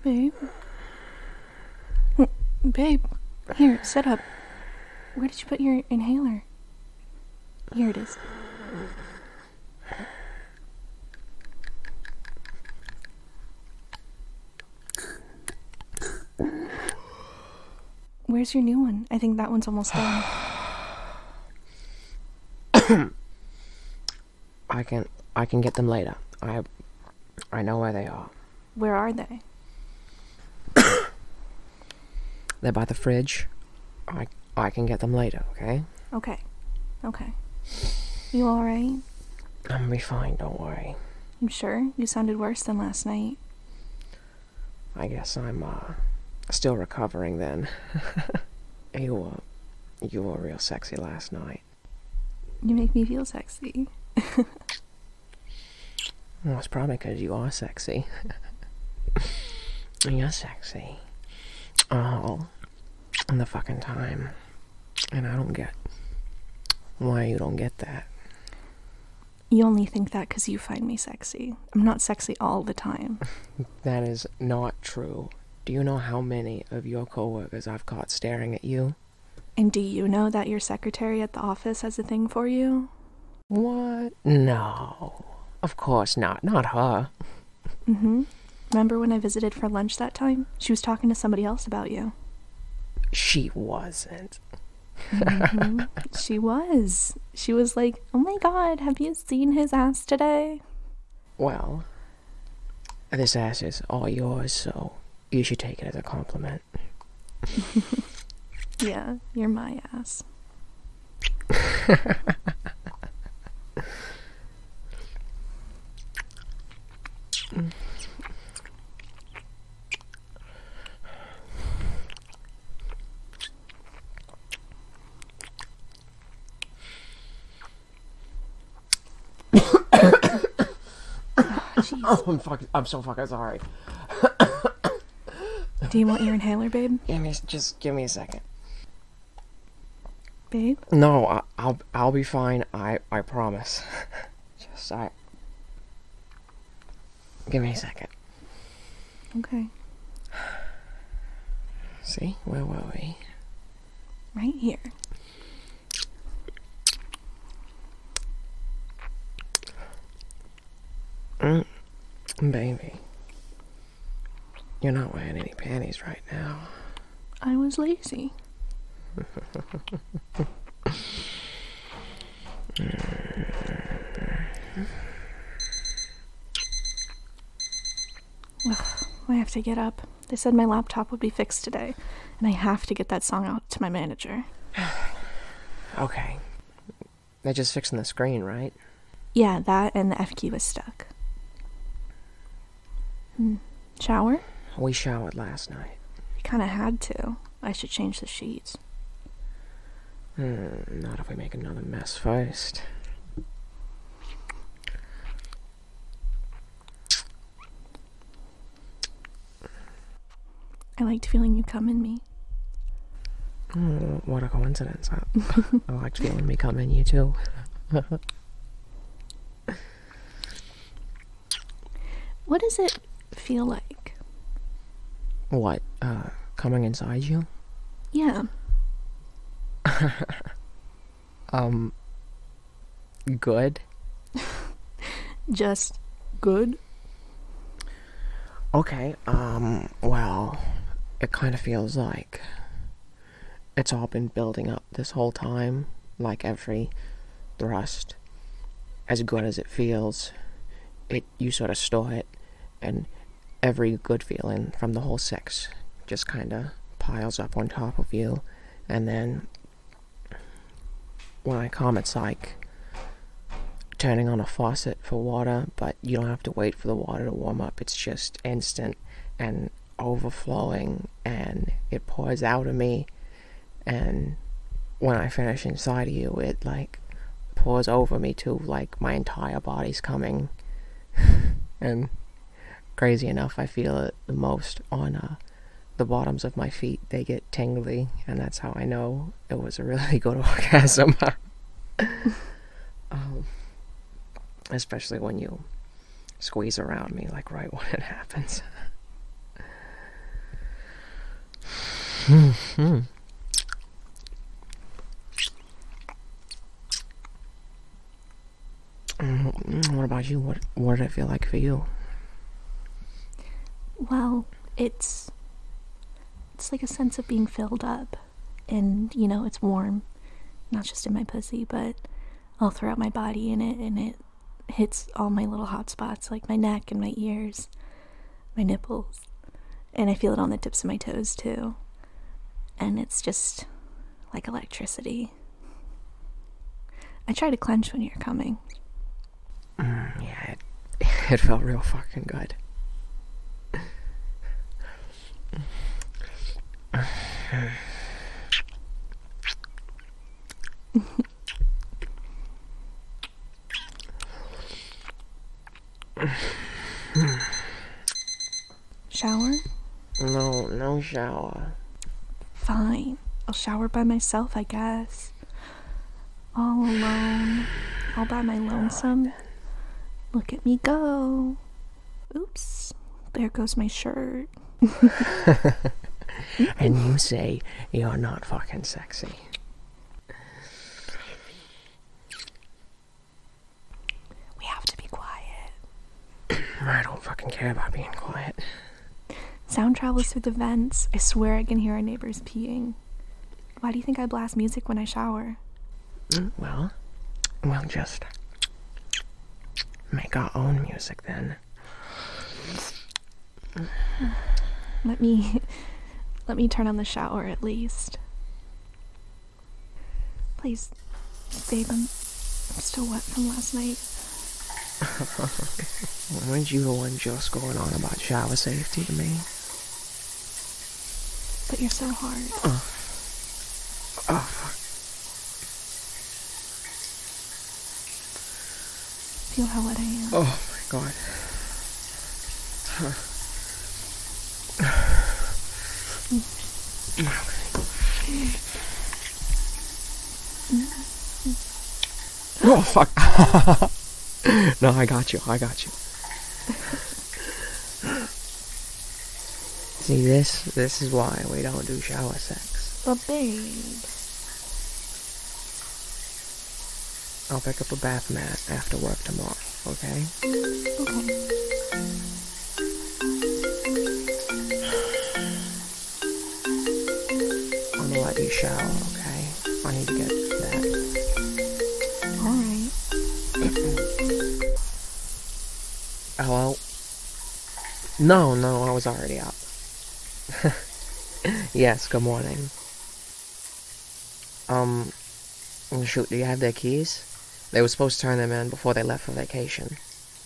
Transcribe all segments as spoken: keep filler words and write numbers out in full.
Babe? Babe, here, sit up. Where did you put your inhaler? Here it is. Where's your new one? I think that one's almost done. I can I can get them later. I I know where they are. Where are they? They're by the fridge. I I can get them later, okay? Okay. Okay. You alright? I'm gonna be fine, don't worry. I'm sure? You sounded worse than last night. I guess I'm uh still recovering then. You were you were real sexy last night. You make me feel sexy. Well, it's probably because you are sexy. You're sexy. All the fucking time. And I don't get why you don't get that. You only think that because you find me sexy. I'm not sexy all the time. That is not true. Do you know how many of your coworkers I've caught staring at you? And do you know that your secretary at the office has a thing for you? What? No. Of course not. Not her. Mm-hmm. Remember when I visited for lunch that time? She was talking to somebody else about you. She wasn't. Mm-hmm. She was. She was like, oh my god, have you seen his ass today? Well, this ass is all yours, so you should take it as a compliment. Yeah, you're my ass. Oh, I'm fucking, I'm so fucking sorry. Do you want your inhaler, babe? Give me, just give me a second. Babe? No, I, I'll, I'll be fine. I, I promise. Just, I. Give me a second. Okay. See, where were we? Right here. Mm, baby. You're not wearing any panties right now. I was lazy. Ugh, I have to get up. They said my laptop would be fixed today, and I have to get that song out to my manager. Okay. They're just fixing the screen, right? Yeah, that and the F key was stuck. Hmm. Shower? We showered last night. We kinda had to. I should change the sheets. Hmm, not if we make another mess first. I liked feeling you come in me. Oh, what a coincidence. I, I liked feeling me come in you too. What does it feel like? What, uh, coming inside you? Yeah. um, good? Just good? Okay, um, well, it kind of feels like it's all been building up this whole time, like every thrust, as good as it feels, it, you sort of store it, and every good feeling from the whole sex just kind of piles up on top of you, and then when I come, it's like turning on a faucet for water, but you don't have to wait for the water to warm up. It's just instant and overflowing, and it pours out of me, and when I finish inside of you, it like pours over me too, like my entire body's coming. And crazy enough, I feel it the most on uh, the bottoms of my feet. They get tingly, and that's how I know it was a really good orgasm. um, especially when you squeeze around me, like right when it happens. Hmm. What about you? What what did it feel like for you? Well, it's it's like a sense of being filled up, and you know, it's warm, not just in my pussy, but all throughout my body, and it and it hits all my little hot spots, like my neck and my ears, my nipples, and I feel it on the tips of my toes too, and it's just like electricity. I try to clench when you're coming. Mm, yeah, it, it felt real fucking good. Shower? No, no shower. Fine. I'll shower by myself, I guess. All alone. All by my lonesome. Look at me go. Oops. There goes my shirt. And you say you're not fucking sexy. We have to be quiet. I don't fucking care about being quiet. Sound travels through the vents. I swear I can hear our neighbors peeing. Why do you think I blast music when I shower? Mm, well, we'll just make our own music then. Let me... Let me turn on the shower at least. Please, babe, I'm, I'm still wet from last night. Weren't you the one just going on about shower safety to me? But you're so hard. Oh. Oh, fuck. Feel how wet I am. Oh, my God. Huh. Oh, fuck. No, I got you. I got you. See, this this is why we don't do shower sex. But babe... I'll pick up a bath mat after work tomorrow, okay? Okay. I'm gonna let you shower, okay? I need to get that. Alright. Hello? No, no, I was already up. Yes, good morning. Um, shoot, do you have their keys? They were supposed to turn them in before they left for vacation.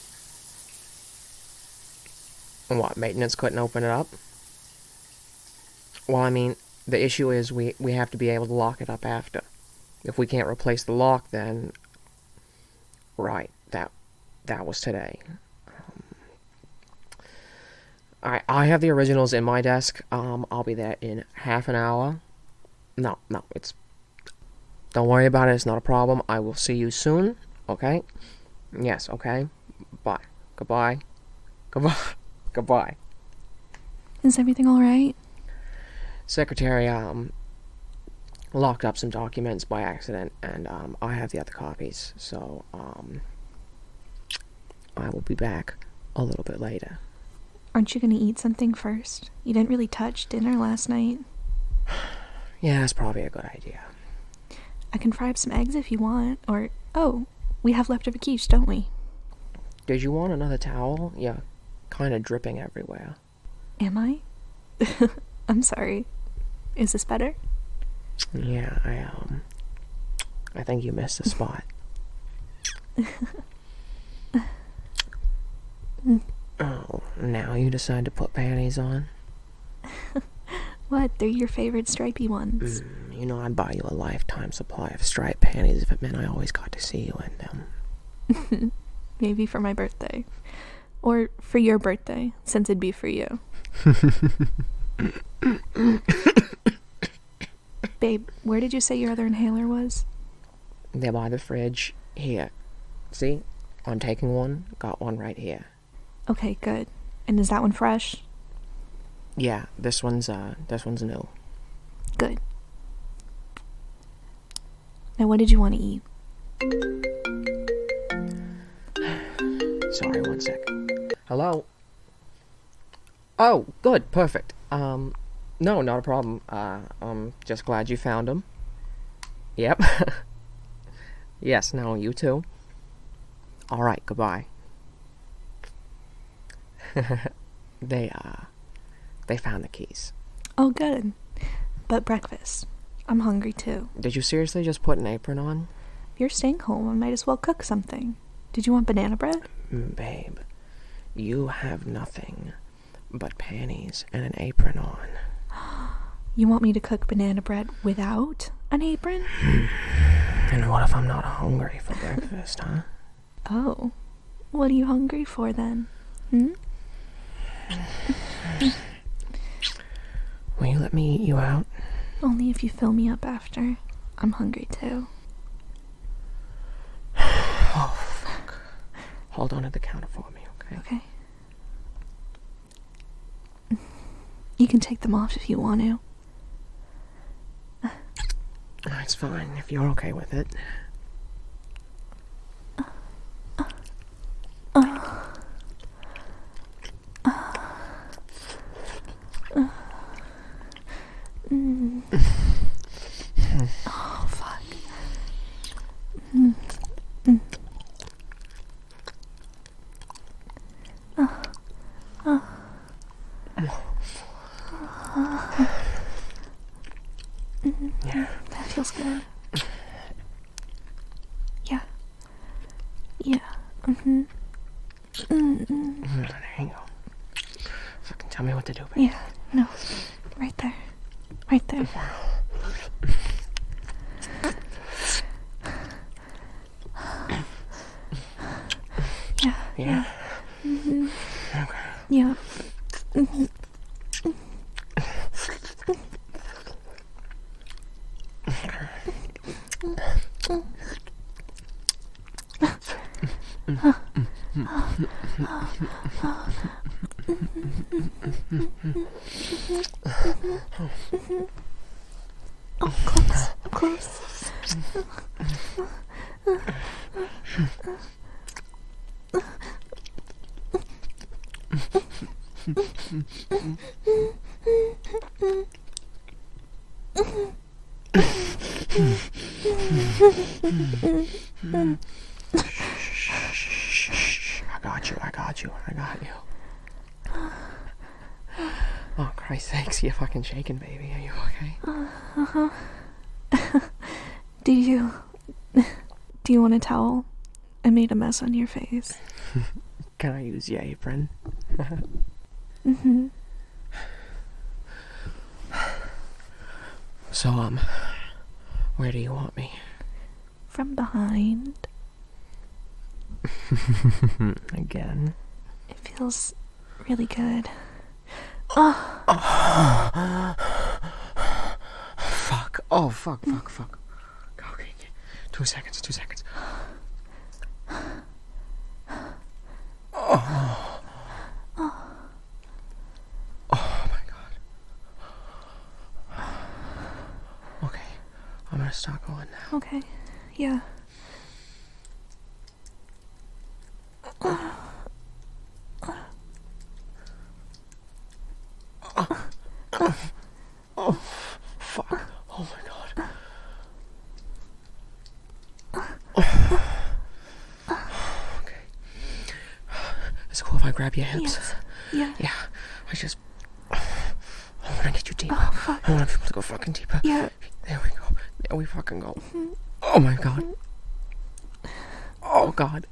And what, maintenance couldn't open it up? Well, I mean, the issue is we, we have to be able to lock it up after. If we can't replace the lock, then... Right, that that was today. Um, Alright, I have the originals in my desk. Um, I'll be there in half an hour. No, no, it's... Don't worry about it, it's not a problem. I will see you soon, okay? Yes, okay? Bye. Goodbye. Goodbye. Goodbye. Is everything alright? Secretary, um, locked up some documents by accident, and, um, I have the other copies, so, um, I will be back a little bit later. Aren't you gonna eat something first? You didn't really touch dinner last night. Yeah, that's probably a good idea. I can fry up some eggs if you want, or... Oh, we have leftover quiche, don't we? Did you want another towel? Yeah, kind of dripping everywhere. Am I? I'm sorry. Is this better? Yeah, I, um... I think you missed a spot. Oh, now you decide to put panties on? What? They're your favorite stripy ones. Mm, you know, I'd buy you a lifetime supply of striped panties if it meant I always got to see you in them. Maybe for my birthday. Or for your birthday, since it'd be for you. Babe, where did you say your other inhaler was? They're by the fridge. Here. See? I'm taking one. Got one right here. Okay, good. And is that one fresh? Yeah, this one's, uh, this one's new. Good. Now, what did you want to eat? Sorry, one sec. Hello? Oh, good, perfect. Um, no, not a problem. Uh, I'm just glad you found them. Yep. Yes, no, you too. Alright, goodbye. They, uh, they found the keys. Oh, good. But breakfast. I'm hungry too. Did you seriously just put an apron on? If you're staying home, I might as well cook something. Did you want banana bread? Mm, babe, you have nothing but panties and an apron on. You want me to cook banana bread without an apron? And what if I'm not hungry for breakfast, huh? Oh. What are you hungry for then? Hmm? Will you let me eat you out? Only if you fill me up after. I'm hungry too. Oh, fuck. Hold on to the counter for me, okay? Okay. You can take them off if you want to. It's fine, if you're okay with it. Mm. Oh, fuck. Mm. Mm. Uh. Uh. Yeah. That feels good. Yeah. Yeah. Mm-hmm. Mm-mm. There you go. Fucking tell me what to do, baby. Yeah. No. Right there. Right there. Yeah. Yeah? Mm-hmm. Okay. Yeah. Mm-hmm. Oh, close. I'm close. I got you, I got you, I got you. Oh, Christ's sakes, you're fucking shaking, baby. Are you okay? Uh-huh. Do you... Do you want a towel? I made a mess on your face. Can I use your apron? Mm-hmm. So, um, where do you want me? From behind. Again? It feels really good. Oh. Oh. Fuck. Oh, fuck, fuck, fuck. Okay, okay. Two seconds, two seconds. Oh. Oh my god. Okay, I'm gonna start going now. Okay. Yeah. Oh, fuck. Oh my god. Okay. Is it cool if I grab your hips? Yes. Yeah. Yeah. I just... I want to get you deeper. Oh, fuck. I want to be able to go fucking deeper. Yeah. There we go. There we fucking go. Oh my god. Oh god.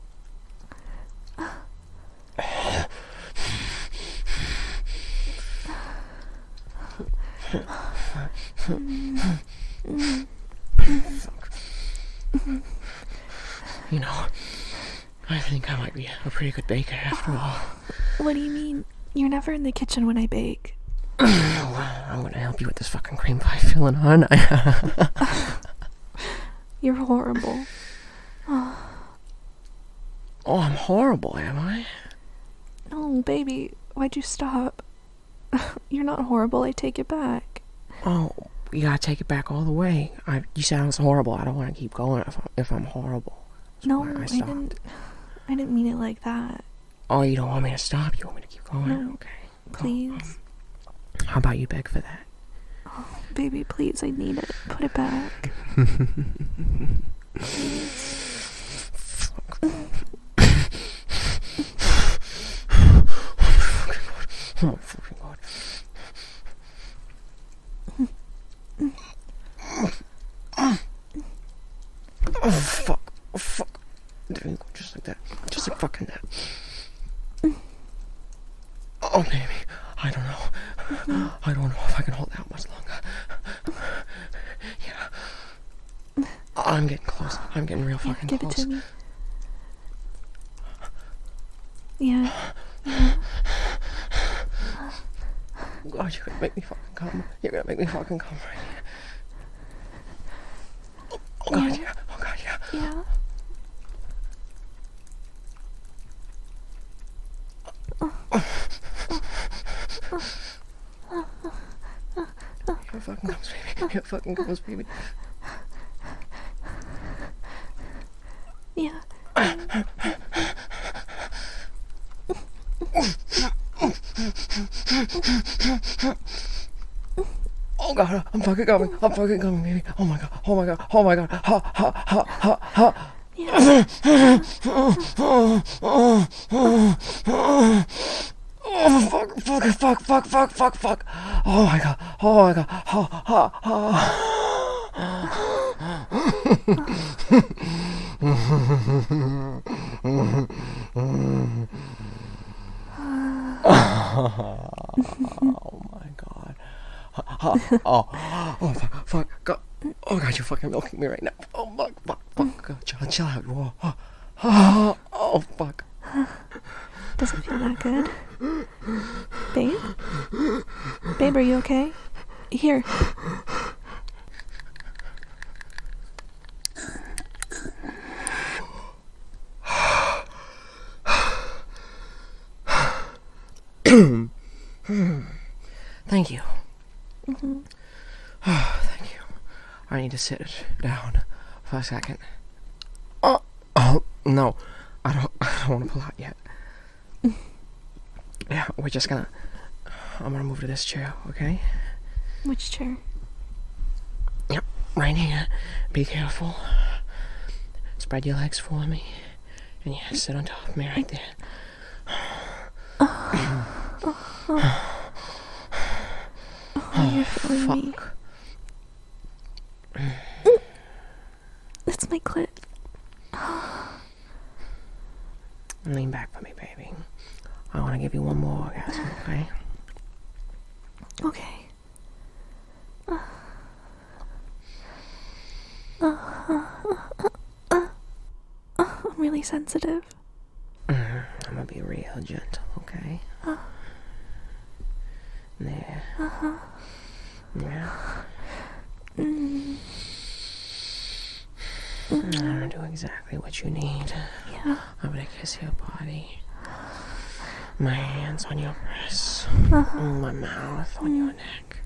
You know, I think I might be a pretty good baker after all. What do you mean? You're never in the kitchen when I bake. I'm gonna help you with this fucking cream pie filling, aren't I? You're horrible. Oh, I'm horrible, am I? No, baby. Why'd you stop? You're not horrible. I take it back. Oh, you gotta take it back all the way. I, you sound horrible. I don't want to keep going if I'm, if I'm horrible. That's No, why I I stopped. didn't. I didn't mean it like that. Oh, you don't want me to stop? You want me to keep going? No, Okay. Please. Oh, how about you beg for that? Oh, baby, please, I need it. Put it back. Oh, fucking God. Oh, fuck. Oh, fuck. There you go, just like that. Just like fucking that. Oh, baby. I don't know. I don't know if I can hold out much longer. Yeah. I'm getting close. I'm getting real Yeah, fucking give close. it to me. Yeah. Yeah. God, you're gonna make me fucking come. You're gonna make me fucking come right here. Oh, God, Yeah. yeah. Oh, God, yeah. Yeah. Here it fucking comes, baby. Here it fucking comes, baby. Yeah. Oh, God, I'm fucking coming. I'm fucking coming, baby. Oh, my God. Oh, my God. Oh, my God. Ha, ha, ha, ha, ha. Yeah. Oh, fuck, fuck, fuck, fuck, fuck, fuck, fuck. Oh, my God. Oh, my God. Ha, ha, ha. Oh, my God. Oh, oh, oh, fuck, fuck, God. Oh, God, you're fucking milking me right now. Oh, fuck, fuck, fuck. God, chill, chill out. Whoa. Oh, oh, oh, fuck. Doesn't feel that good. Babe? Babe, are you okay? Here. Thank you. Mm-hmm. Oh, thank you. I need to sit down for a second. Oh, oh no. I don't, I don't want to pull out yet. Yeah, we're just gonna... I'm gonna move to this chair, okay? Which chair? Yep, right here. Be careful. Spread your legs for me. And yeah, sit on top of me right there. Oh, you're feeling me. Fuck. It's my clit. Lean back for me, baby. I want to give you one more orgasm, okay? Okay. Uh, uh, uh, uh, uh, I'm really sensitive. Mm, I'm gonna be real gentle, okay? Uh, There. uh-huh. Yeah. Mm, I'm gonna do exactly what you need. yeah. I'm gonna kiss your body. My hands on your breasts. Uh-huh. My mouth on your neck.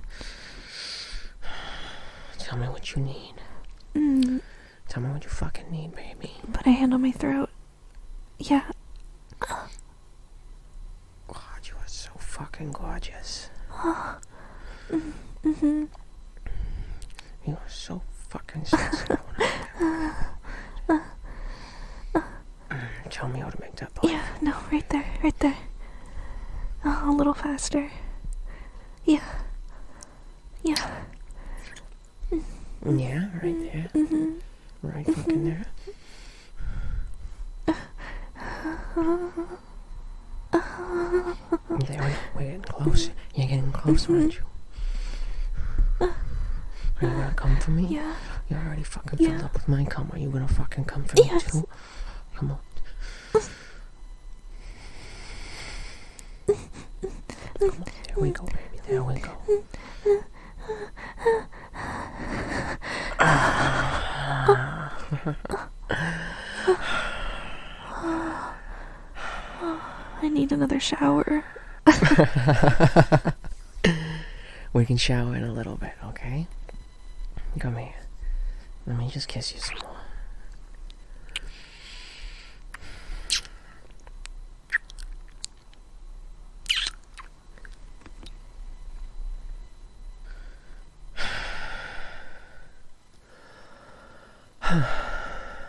Tell me what you need. Mm, Tell me what you fucking need, baby. put a hand on my throat. Yeah. God, you are so fucking gorgeous. Mm-hmm. You are so fucking sexy. Tell me how to make that body. Yeah, no, right there, right there. Oh, a little faster. Yeah. Yeah. Yeah, right there. Mm-hmm. Right fucking there. There we go. We're getting close. You're getting close, aren't you? Are you gonna come for me? Yeah. You're already fucking Yeah. filled up with my cum. Are you gonna fucking come for me Yes. too? Come on. Come on. There we go, baby. There we go. I need another shower. We can shower in a little bit, okay? Come here. Let me just kiss you some more.